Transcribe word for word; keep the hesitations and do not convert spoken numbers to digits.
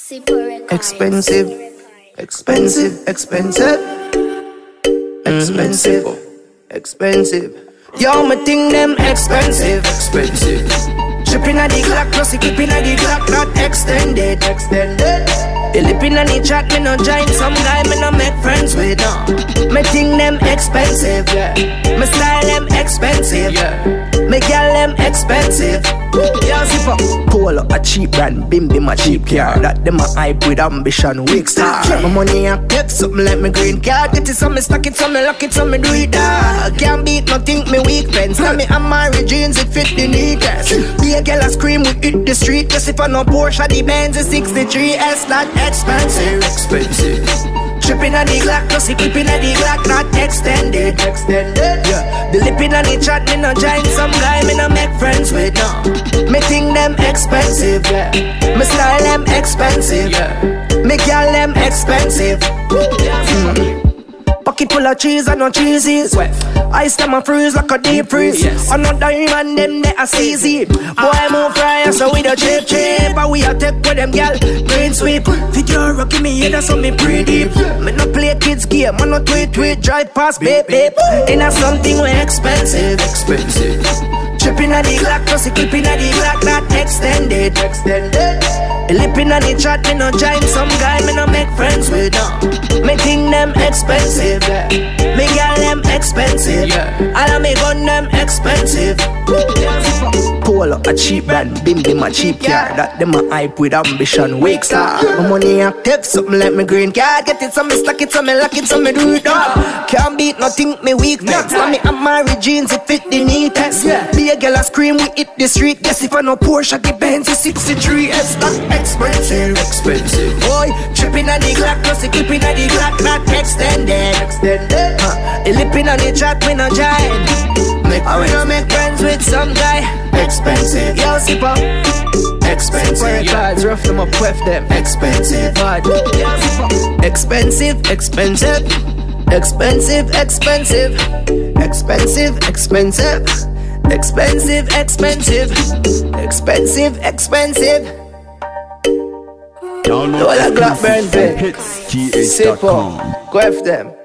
Expensive, expensive, expensive, expensive, expensive. Yo, me think them expensive, expensive. Tripping at the clock, plus equipping at the clock, not extended, extended. The lipping on the chat, me no join some guy, me no make friends with, no. Me think them expensive, yeah. Me style them expensive, yeah. Me girl them expensive. Yeah, zip up. Polo a cheap brand, Bim Bim a cheap car. That them a hype with ambition, weak star. My money a get something like me green card. Get it some me stack it, some me lock it, some me do it dog. Can't beat nothing, me weak friends. Tell me I'm my jeans, it fit the neatest. Be a girl a scream, we hit the street. Just if I no Porsche, the Benz is sixty-three S, not expensive, expensive. Tripping on the Glock, plus equipping on the Glock, not extended, extended. Yeah, the lipping on the chat, me no join some guy, me no make friends with, no. Me think them expensive, yeah. Me style them expensive, yeah. Me girl them expensive. Mm. Pocket full of cheese and no cheeses. Ice them a freeze like a deep freeze. Yes. On no diamond them they a seize it. Boy move fire so we the cheap cheap. But we a take with them gal green sweep. Figure rocky me head so me pretty deep. Me no play kids game, man no tweet tweet. Drive past babe babe. In a something way expensive, expensive. Tripping at the Glock, plus equipping at the Glock, not extended, extended. Lipping on the chat, me no join some guy, me no make friends with, no. Me think them expensive, yeah. Me girl them expensive, yeah. All of me gun them expensive. Polo a cheap brand, Bim Bim a cheap car. That them a hype with ambition, weak star. My money active, something like me green card. Get it, some me stack it, some me lock it, some me do it all. Can't beat nothing, me weak next. For me I'm my jeans, it fit the neatest. Yeah. Be a girl a scream, we hit the street. Guess if I no Porsche, the Benz is sixty-three S, not expensive, expensive. Boy, tripping on the Glock, plus equipping on the Glock, not extended, extended. Huh. The lipping on the chat, we no giant. Make I will make friends with some guy. Expensive, yo, zip up. Expensive, cards, rough them up, quiff them. Expensive, hard. Expensive, expensive, expensive, expensive, expensive, expensive, expensive, expensive, expensive, expensive. Download all the Glock burn, hits T H dot com. Quiff them.